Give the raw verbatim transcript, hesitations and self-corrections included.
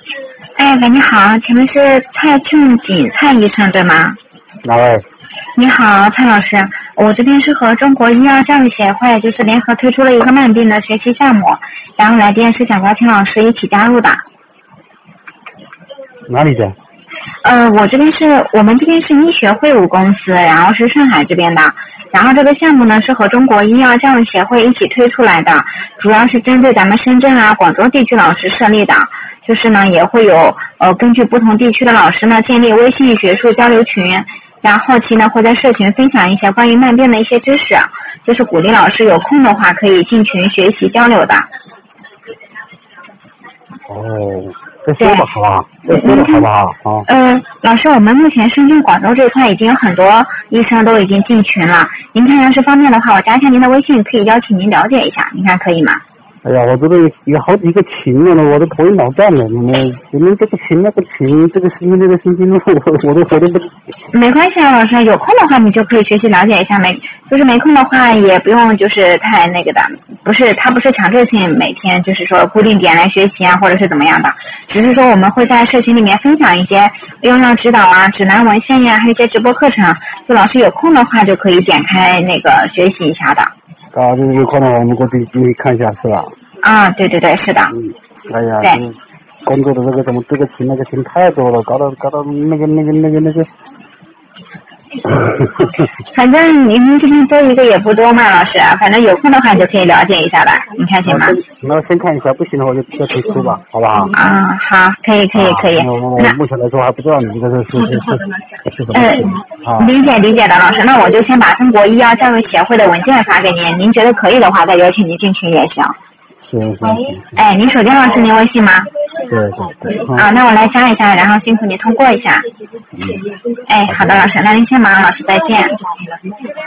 哎，喂，你好，请问是蔡庆锦蔡医生对吗？ 哪位？ 你好，蔡老师，我这边是和中国医药教育协会就是联合推出了一个慢病的学习项目，然后来电是想邀请老师一起加入的。 哪里的？ 呃，我这边是我们这边是医学会务公司，然后是上海这边的。然后这个项目呢是和中国医药教育协会一起推出来的，主要是针对咱们深圳啊、广州地区老师设立的。就是呢也会有呃根据不同地区的老师呢建立微信学术交流群，然后后期呢会在社群分享一些关于慢病的一些知识，就是鼓励老师有空的话可以进群学习交流的。 哦，再说吧，好不好？再说吧，好不好？啊。 嗯，老师，我们目前深圳、广州这一块已经有很多医生都已经进群了。您看，要是方便的话，我加一下您的微信，可以邀请您了解一下，您看可以吗？ 哎呀，我这个有好几个群了，我都头晕脑胀了。你们你们这个群那个群，这个星期那个星期六，我我都我都不。 没关系啊，老师，有空的话你就可以学习了解一下，没就是没空的话也不用就是太那个的，不是它不是强制性每天就是说固定点来学习啊，或者是怎么样的，只是说我们会在社群里面分享一些用药指导啊、指南文献呀，还有一些直播课程，就老师有空的话就可以点开那个学习一下的。 啊，就是有空的话我们过去进去看一下，是吧？ 啊，对对对，是的。 嗯，哎呀， 对。 工作的这个怎么这个群那个群太多了，搞到搞到那个那个那个那个。 反正您这边多一个也不多嘛，老师，反正有空的话你就可以了解一下的，你看行吗？ 那先看一下，不行的话就再退出吧，好不好？ 啊，好，可以可以可以。 我我目前来说还不知道你这个是是是是什么情况啊？ 理解理解的，老师，那我就先把中国医药教育协会的文件发给您，您觉得可以的话，再邀请您进群也行。 行行行。 哎，您手机号是您微信吗？ 对对对。 啊，那我来加一下，然后辛苦您通过一下。 嗯。 哎，好的，老师，那您先忙，老师再见。